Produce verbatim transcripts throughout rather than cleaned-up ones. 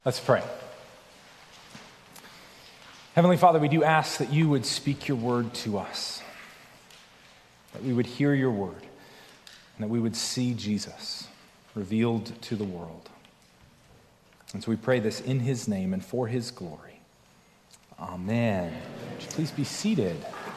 Let's pray. Heavenly Father, we do ask that you would speak your word to us, that we would hear your word, and that we would see Jesus revealed to the world. And so we pray this in his name and for his glory. Amen. Would you please be seated?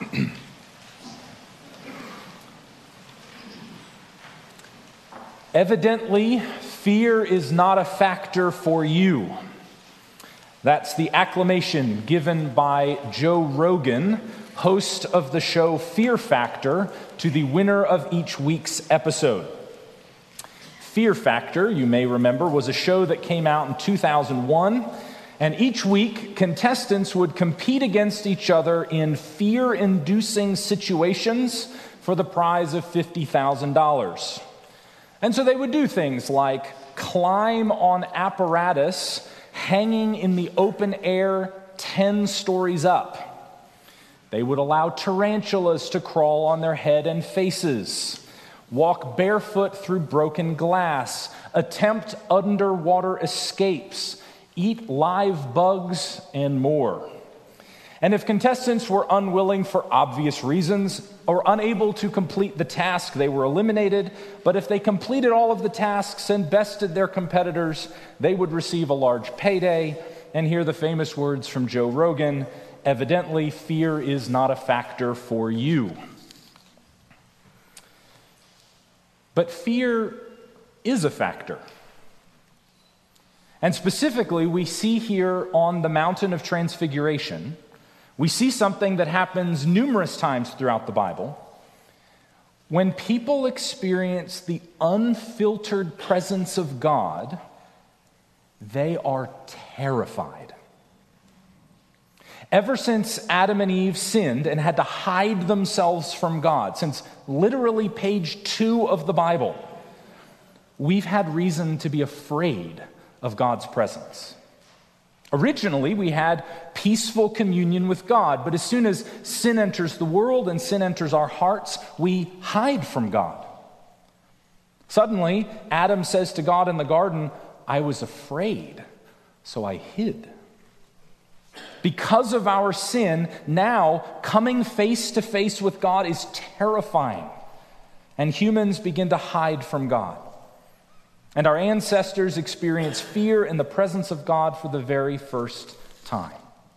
Evidently, fear is not a factor for you. That's the acclamation given by Joe Rogan, host of the show Fear Factor, to the winner of each week's episode. Fear Factor, you may remember, was a show that came out in two thousand one, and each week contestants would compete against each other in fear-inducing situations for the prize of fifty thousand dollars. And so they would do things like climb on apparatus hanging in the open air ten stories up. They would allow tarantulas to crawl on their head and faces, walk barefoot through broken glass, attempt underwater escapes, eat live bugs, and more. And if contestants were unwilling for obvious reasons or unable to complete the task, they were eliminated. But if they completed all of the tasks and bested their competitors, they would receive a large payday and hear the famous words from Joe Rogan, "Evidently, fear is not a factor for you." But fear is a factor. And specifically, we see here on the Mountain of Transfiguration, we see something that happens numerous times throughout the Bible. When people experience the unfiltered presence of God, they are terrified. Ever since Adam and Eve sinned and had to hide themselves from God, since literally page two of the Bible, we've had reason to be afraid of God's presence. Originally, we had peaceful communion with God, but as soon as sin enters the world and sin enters our hearts, we hide from God. Suddenly, Adam says to God in the garden, "I was afraid, so I hid." Because of our sin, now coming face to face with God is terrifying, and humans begin to hide from God. And our ancestors experienced fear in the presence of God for the very first time.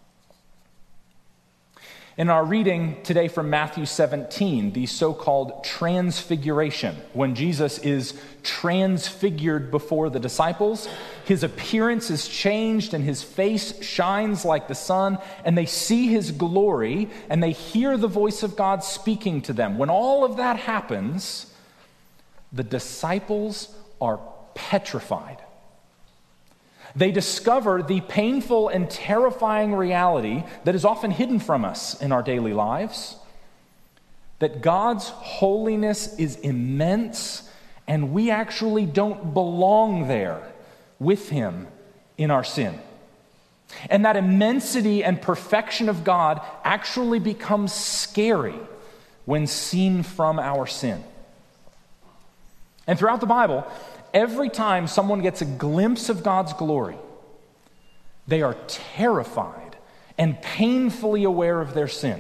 In our reading today from Matthew seventeen, the so-called transfiguration, when Jesus is transfigured before the disciples, his appearance is changed and his face shines like the sun, and they see his glory and they hear the voice of God speaking to them. When all of that happens, the disciples are petrified. They discover the painful and terrifying reality that is often hidden from us in our daily lives, that God's holiness is immense and we actually don't belong there with him in our sin. And that immensity and perfection of God actually becomes scary when seen from our sin. And throughout the Bible, every time someone gets a glimpse of God's glory, they are terrified and painfully aware of their sin.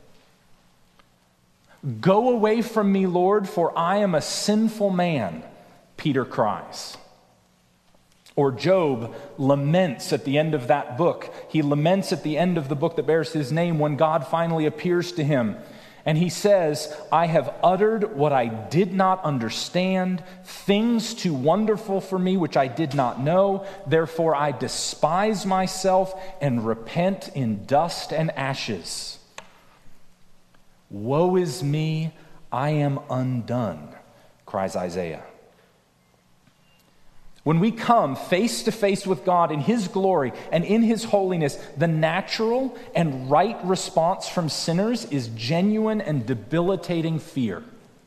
"Go away from me, Lord, for I am a sinful man," Peter cries. Or Job laments at the end of that book. He laments at the end of the book that bears his name when God finally appears to him. And he says, "I have uttered what I did not understand, things too wonderful for me which I did not know. Therefore I despise myself and repent in dust and ashes. Woe is me, I am undone," cries Isaiah. When we come face to face with God in his glory and in his holiness, the natural and right response from sinners is genuine and debilitating fear.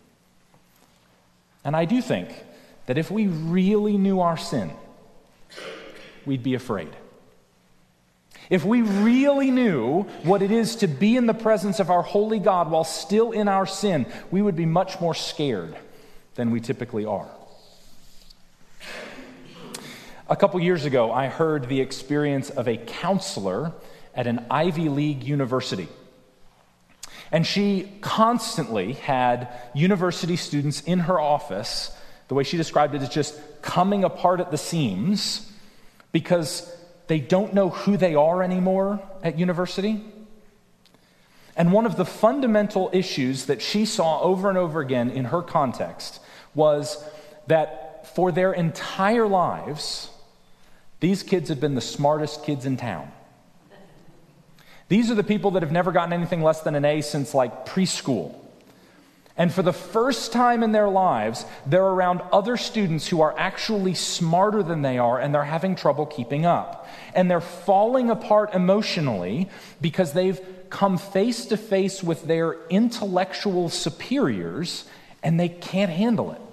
And I do think that if we really knew our sin, we'd be afraid. If we really knew what it is to be in the presence of our holy God while still in our sin, we would be much more scared than we typically are. A couple years ago, I heard the experience of a counselor at an Ivy League university. And she constantly had university students in her office, the way she described it, as just coming apart at the seams because they don't know who they are anymore at university. And one of the fundamental issues that she saw over and over again in her context was that for their entire lives, these kids have been the smartest kids in town. These are the people that have never gotten anything less than an A since like preschool. And for the first time in their lives, they're around other students who are actually smarter than they are, and they're having trouble keeping up. And they're falling apart emotionally because they've come face to face with their intellectual superiors, and they can't handle it.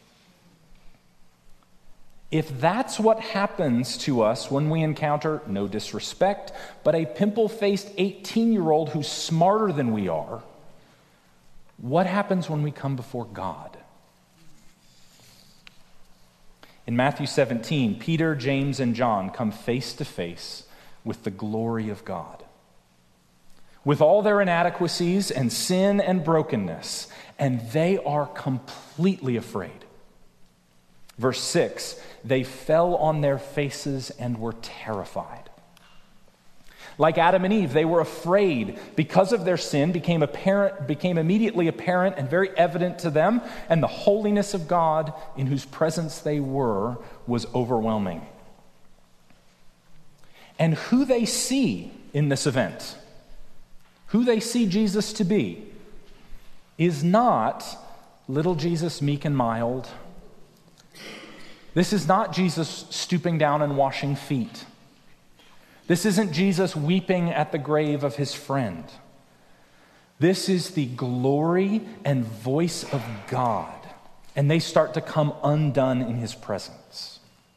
If that's what happens to us when we encounter, no disrespect, but a pimple-faced eighteen-year-old who's smarter than we are, what happens when we come before God? In Matthew seventeen, Peter, James, and John come face to face with the glory of God, with all their inadequacies and sin and brokenness, and they are completely afraid. Verse six, they fell on their faces and were terrified. Like Adam and Eve, they were afraid because of their sin, became apparent, became immediately apparent and very evident to them, and the holiness of God in whose presence they were was overwhelming. And who they see in this event, who they see Jesus to be, is not little Jesus meek and mild. This is not Jesus stooping down and washing feet. This isn't Jesus weeping at the grave of his friend. This is the glory and voice of God, and they start to come undone in his presence.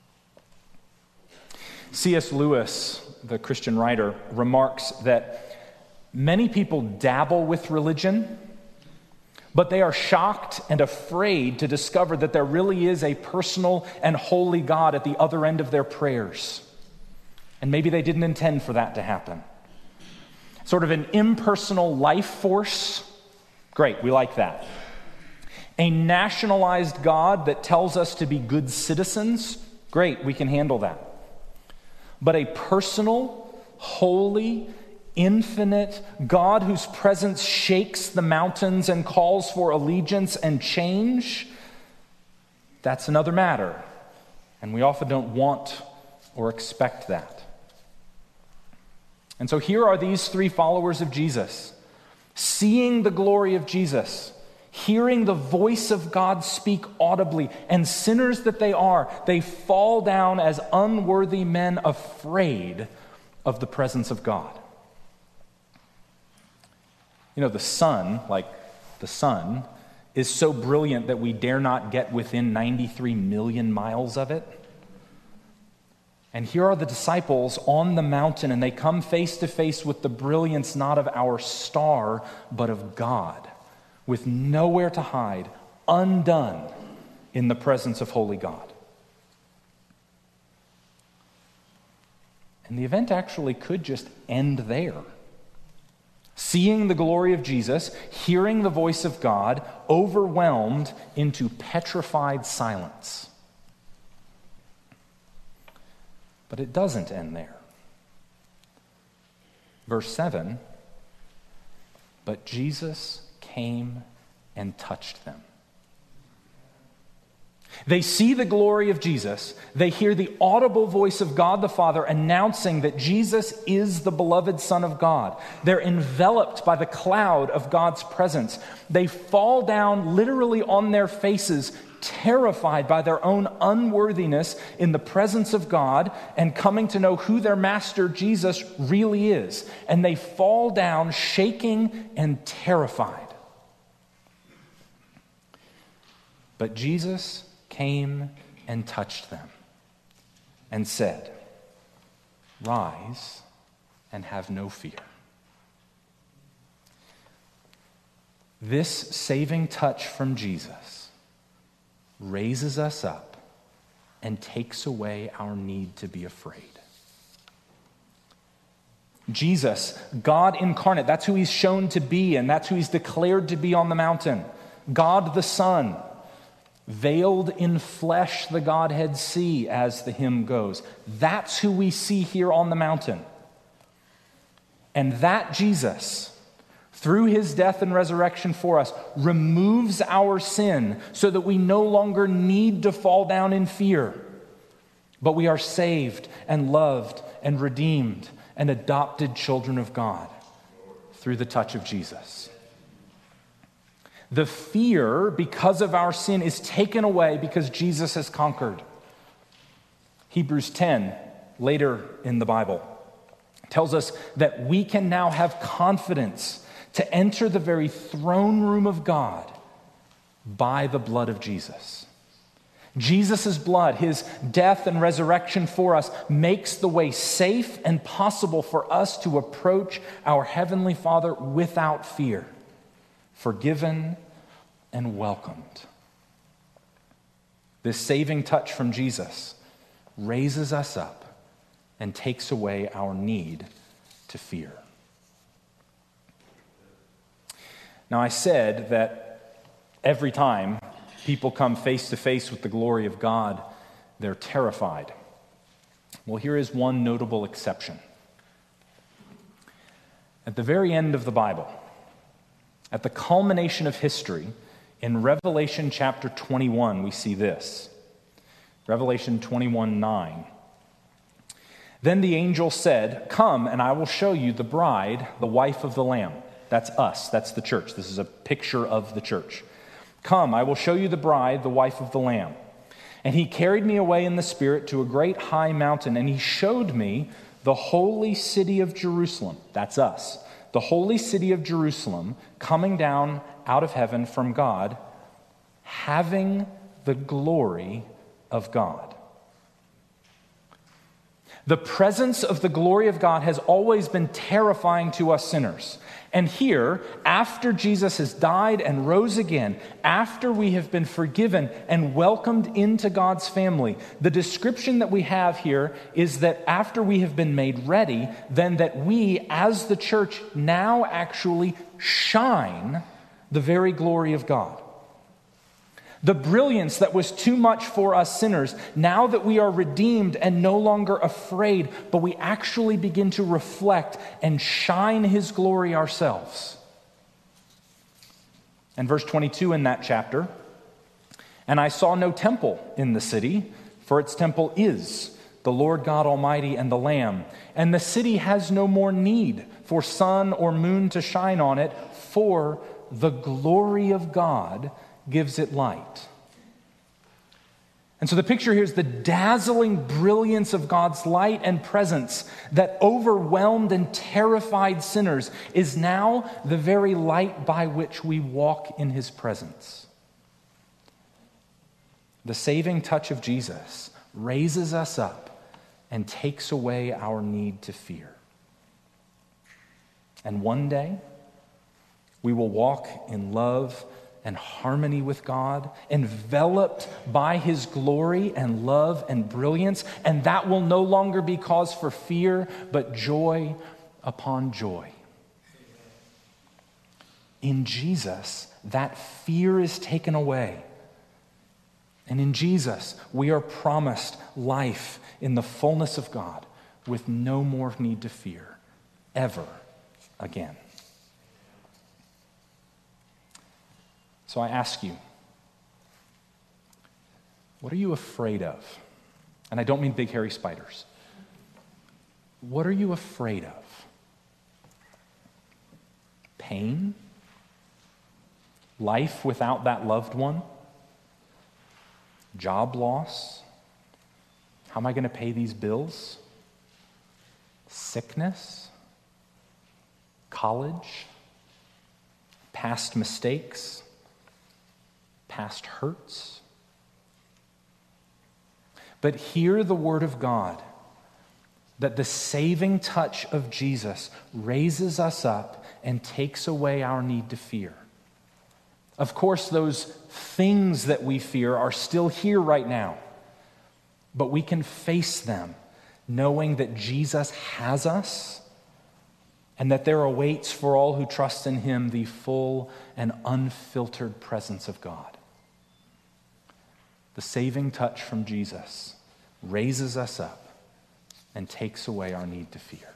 C S Lewis, the Christian writer, remarks that many people dabble with religion, but they are shocked and afraid to discover that there really is a personal and holy God at the other end of their prayers. And maybe they didn't intend for that to happen. Sort of an impersonal life force. Great, we like that. A nationalized God that tells us to be good citizens. Great, we can handle that. But a personal, holy, infinite God whose presence shakes the mountains and calls for allegiance and change, that's another matter. And we often don't want or expect that. And so here are these three followers of Jesus, seeing the glory of Jesus, hearing the voice of God speak audibly, and sinners that they are, they fall down as unworthy men, afraid of the presence of God. You know, the sun, like the sun, is so brilliant that we dare not get within ninety-three million miles of it. And here are the disciples on the mountain, and they come face to face with the brilliance not of our star, but of God, with nowhere to hide, undone in the presence of holy God. And the event actually could just end there. Seeing the glory of Jesus, hearing the voice of God, overwhelmed into petrified silence. But it doesn't end there. Verse seven, but Jesus came and touched them. They see the glory of Jesus. They hear the audible voice of God the Father announcing that Jesus is the beloved Son of God. They're enveloped by the cloud of God's presence. They fall down literally on their faces, terrified by their own unworthiness in the presence of God and coming to know who their master Jesus really is. And they fall down shaking and terrified. But Jesus came and touched them and said, "Rise and have no fear." This saving touch from Jesus raises us up and takes away our need to be afraid. Jesus, God incarnate, that's who he's shown to be, and that's who he's declared to be on the mountain. God the Son, veiled in flesh the Godhead see, as the hymn goes. That's who we see here on the mountain. And that Jesus, through his death and resurrection for us, removes our sin so that we no longer need to fall down in fear, but we are saved and loved and redeemed and adopted children of God through the touch of Jesus. The fear, because of our sin, is taken away because Jesus has conquered. Hebrews ten, later in the Bible, tells us that we can now have confidence to enter the very throne room of God by the blood of Jesus. Jesus' blood, his death and resurrection for us, makes the way safe and possible for us to approach our Heavenly Father without fear, forgiven and welcomed. This saving touch from Jesus raises us up and takes away our need to fear. Now, I said that every time people come face to face with the glory of God, they're terrified. Well, here is one notable exception. At the very end of the Bible, at the culmination of history, in Revelation chapter twenty-one, we see this. Revelation twenty-one nine. Then the angel said, "Come, and I will show you the bride, the wife of the Lamb." That's us. That's the church. This is a picture of the church. "Come, I will show you the bride, the wife of the Lamb." And he carried me away in the Spirit to a great high mountain, and he showed me the holy city of Jerusalem. That's us. The holy city of Jerusalem coming down out of heaven from God, having the glory of God. The presence of the glory of God has always been terrifying to us sinners. And here, after Jesus has died and rose again, after we have been forgiven and welcomed into God's family, the description that we have here is that after we have been made ready, then that we, as the church, now actually shine the very glory of God. The brilliance that was too much for us sinners, now that we are redeemed and no longer afraid, but we actually begin to reflect and shine his glory ourselves. And verse twenty-two in that chapter, "And I saw no temple in the city, for its temple is the Lord God Almighty and the Lamb. And the city has no more need for sun or moon to shine on it, for the glory of God gives it light." And so the picture here is the dazzling brilliance of God's light and presence that overwhelmed and terrified sinners is now the very light by which we walk in his presence. The saving touch of Jesus raises us up and takes away our need to fear. And one day, we will walk in love and harmony with God, enveloped by his glory and love and brilliance, and that will no longer be cause for fear, but joy upon joy. In Jesus, that fear is taken away. And in Jesus, we are promised life in the fullness of God with no more need to fear ever again. So I ask you, what are you afraid of? And I don't mean big hairy spiders. What are you afraid of? Pain? Life without that loved one? Job loss? How am I going to pay these bills? Sickness? College? Past mistakes? Past hurts? But hear the word of God, that the saving touch of Jesus raises us up and takes away our need to fear. Of course, those things that we fear are still here right now. but we can face them knowing that Jesus has us and that there awaits for all who trust in him the full and unfiltered presence of God. The saving touch from Jesus raises us up and takes away our need to fear.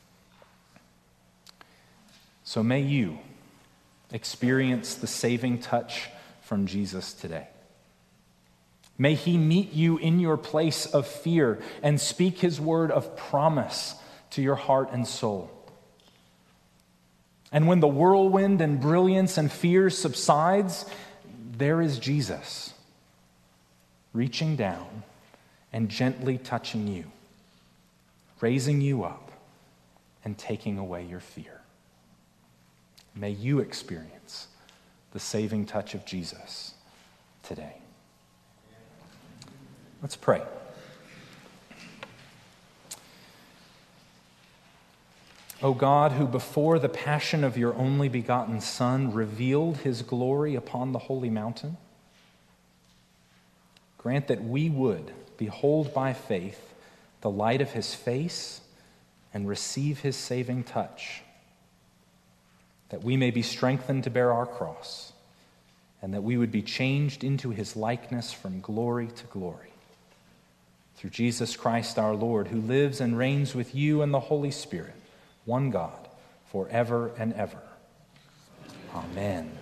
So may you experience the saving touch from Jesus today. May he meet you in your place of fear and speak his word of promise to your heart and soul. And when the whirlwind and brilliance and fear subsides, there is Jesus reaching down and gently touching you, raising you up and taking away your fear. May you experience the saving touch of Jesus today. Let's pray. O God, who before the passion of your only begotten Son revealed his glory upon the holy mountain, grant that we would behold by faith the light of his face and receive his saving touch, that we may be strengthened to bear our cross, and that we would be changed into his likeness from glory to glory. Through Jesus Christ our Lord, who lives and reigns with you and the Holy Spirit, one God, forever and ever. Amen.